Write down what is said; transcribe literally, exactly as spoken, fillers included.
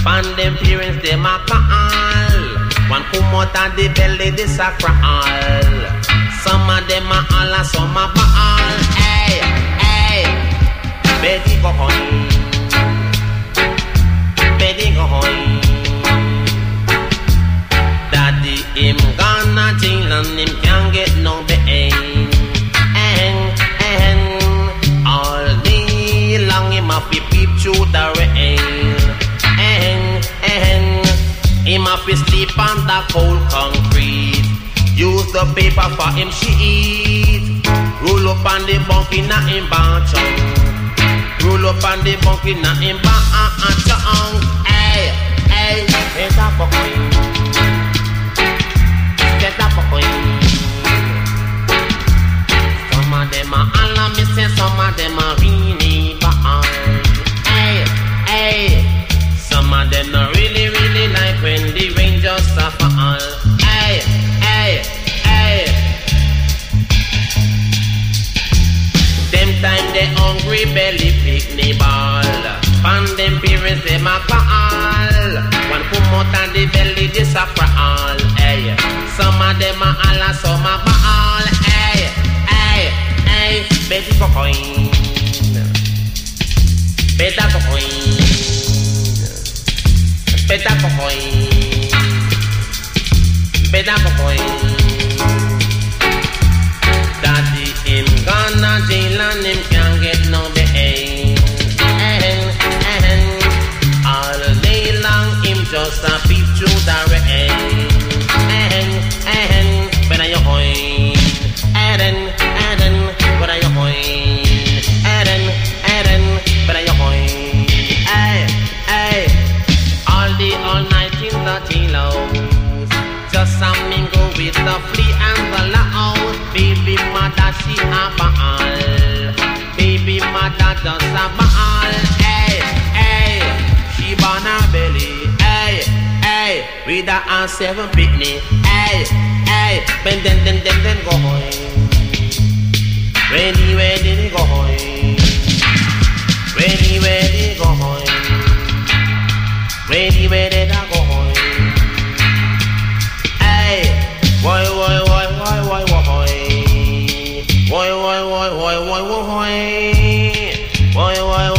Pan them parents, them a call. One come out of the belly, this a crawl. Some of them a holla, some a bawl. Hey, hey, Betty go home. Betty go home. Daddy him gonna jail and him can't get no bail. And, and all day long him a fi peep through the rain. And, and him a fi sleep on the cold concrete. Use the paper for him sheet. Roll up on the bunk in a him banchong. Roll up on the bunk in a him banchong. Hey, hey, get up a queen. Get up a queen. Some of them are all me say, some of them are really bad. Hey, hey. Some of them not really, really like when the rain just fall. Hey, hey, hey. Them time they hungry belly picnic ball. Pan them parents them a call. One come out of the belly this a crawl. Hey, some of them a holla, some a bawl. Hey, hey, hey. Betty go coin. Better go coin. Better go coin. Better go coin. Daddy him gonna jail and him can't get no bail. And, and all day long him just a peep through the rain. And, and better you coin. And, and, better you coin. And, and, better you coin. Hey, hey. All day, all night in the telos. Just a mingle with the flea and the loud. Baby mother, she a ball. Baby mother just a ball. Hey, hey, she born her belly. Hey, hey, with a and seven picnic. Hey, hey, then then then then then go home. Ready, ready, go home. Ready, ready, go home. Ready, ready, da go home. Hey, why, why, why, why, why, why, why, why, why, why, why, why, why, why, why, why,